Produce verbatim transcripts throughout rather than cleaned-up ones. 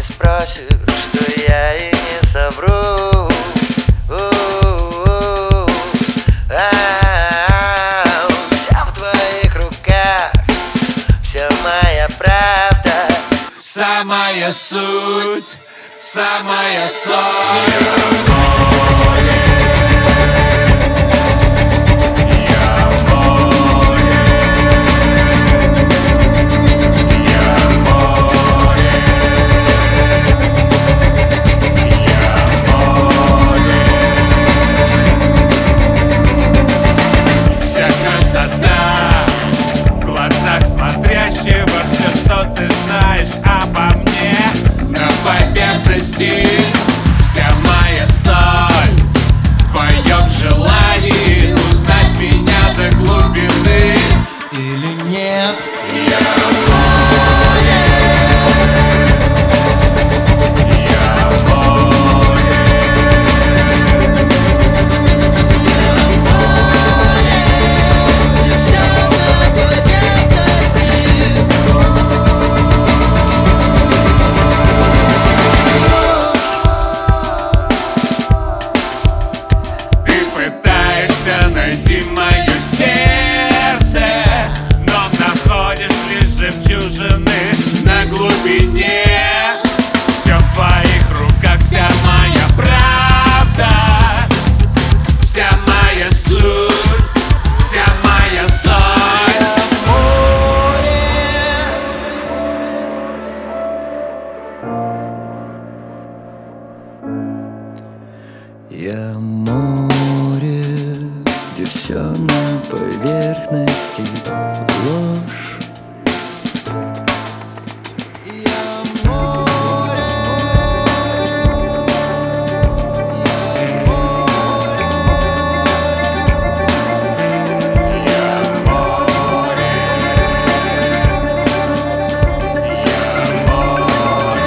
не спросишь, что я и не совру. Вся в твоих руках, вся моя правда, самая суть, самая соль. Смотрящего все, что ты знаешь обо мне, на поверхности вся моя соль в твоем желании узнать меня до глубины или нет. Я море, я море, я море, где все на поверхности. Найти мое сердце, но находишь лишь жемчужины на глубине. Все в твоих руках, вся моя правда, вся моя суть, вся моя соль. Я море, где все на поверхности ложь. Я море, я море, я море, я море.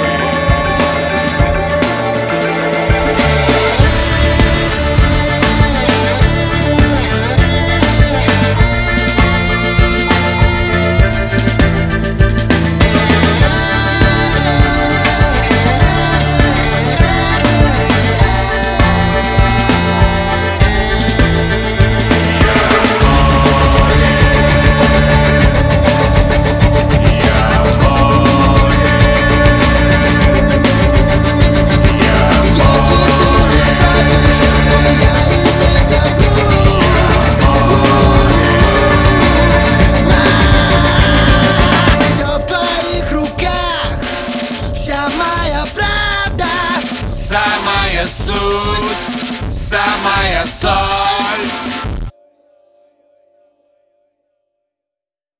Самая суть, самая соль.